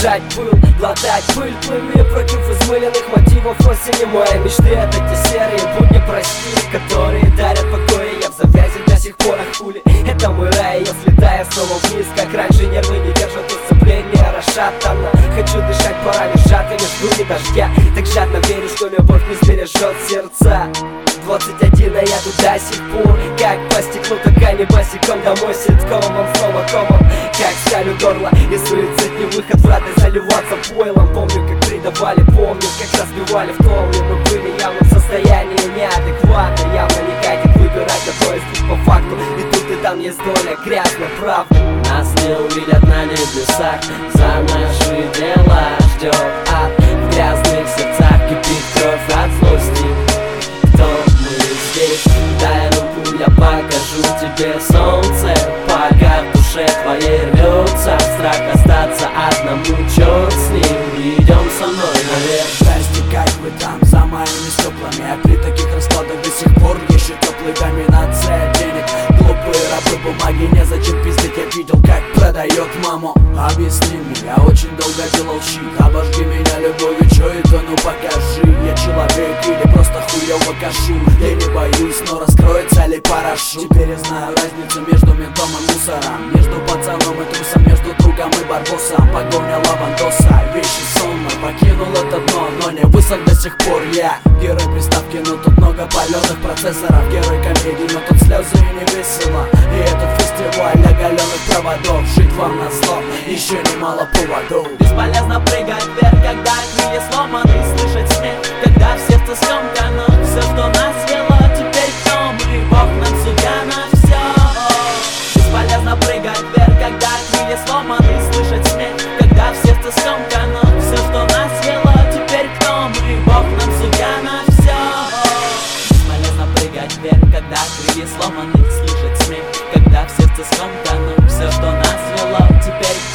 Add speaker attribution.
Speaker 1: дышать пыл, глотать пыль, плыви против измыленных мотивов осени. Мои мечты — это те серые будни, прости, которые дарят покой. Я в завязи до сих пор, а хули это мой рай. Я слетаю снова вниз, как раньше, нервы не держат усыпление расшатано. Хочу дышать парами сжатыми, жду не дождя. Так жадно верю, что любовь не сбережет сердца. 21, а я тут до сих пор. Как по стеклу, только не босиком. Домой ситкомом, снова комом, как сталь у горла. И суицид не выход, в рады заливаться пойлом. Помню, как предавали, помню, как разбивали в толме. Мы были явно в состоянии неадекватно. Явно не катит выбирать одно из двух по факту. И тут и там есть доля грязной правды.
Speaker 2: Нас не увидят на небесах, за наши дела ждет ад. В грязных сердцах кипит кровь от злости. Кто мы здесь? Дай руку, я покажу тебе солнце. Пока в душе твоей рвется страх остаться одному, черт с ним. Идем со мной наверх.
Speaker 3: Здрасте, как вы там за моими стеклами? А при таких раскладах до сих пор еще теплый доминация денег. Глупые рабы бумаги, незачем пиздить. Я видел, как продает маму. Объясни мне, я очень долго делал щит. Обожги меня любовью, чё это, ну покажи. Я человек или просто хуёво кашу? Я не боюсь, но раскроется ли парашют? Теперь я знаю разницу между ментом и мусором, между пацаном и трусом, между другом и барбосом. Погоня лавандоса, вещи сонно. Покинул это дно, но не высох до сих пор я. Герой приставки, но тут много палёных процессоров. Герой комедии, но тут слезы и не весело. И этот фестиваль оголенных проводов. Жить вам на зло, еще немало поводов.
Speaker 2: Бесполезно прыгать вверх, когда крылья сломаны. Слышать смех, когда в сердце скомкано. Все, что нас вело, теперь кто мы? Бог нам судья на все. Бесполезно прыгать вверх, когда крылья сломаны. Слышать смех, когда в сердце скомкано. Все, что нас вело, теперь кто мы? Бог нам судья на все. Бесполезно прыгать вверх, когда крылья сломаны. Слышать смех, когда в сердце скомкано. Все, что нас вело, теперь